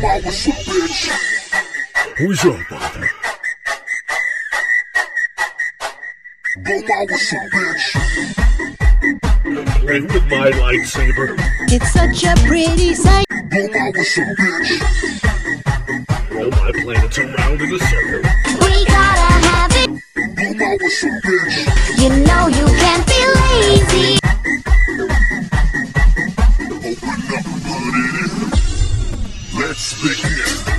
was a bitch. Who's your father? Boma was a bitch. Play with my lightsaber. It's such a pretty sight. Boma was a bitch. Roll my planets around in a circle. We gotta have it. Boma was a bitch. You know you can't be lazy. Open up, put it in. Let's begin.